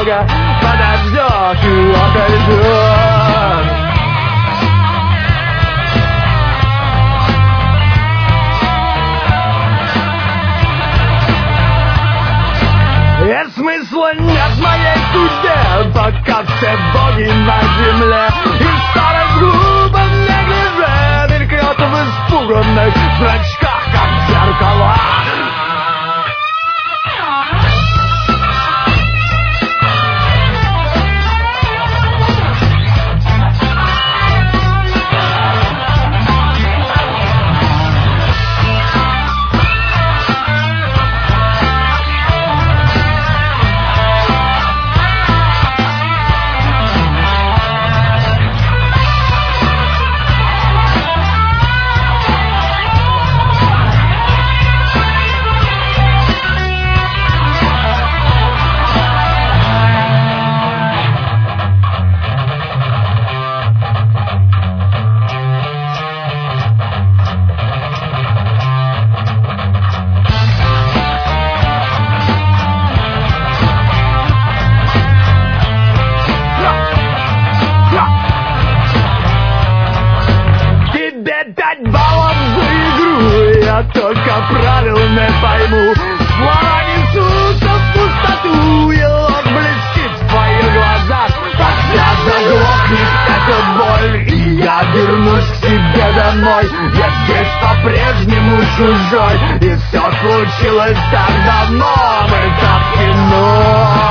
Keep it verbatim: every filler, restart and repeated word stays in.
немного подождешь и отойдешь. И смысла нет в моей судьбе, пока все боги на земле. И старость глупо в неглиже мелькнет в испуганных зрачках, как зеркала. Я только правильно пойму, слова несутся в пустоту, и ложь блестит в твоих глазах. Когда заглохнет эта боль, и я вернусь к себе домой, я здесь по-прежнему чужой, и все случилось так давно, мы так в кино.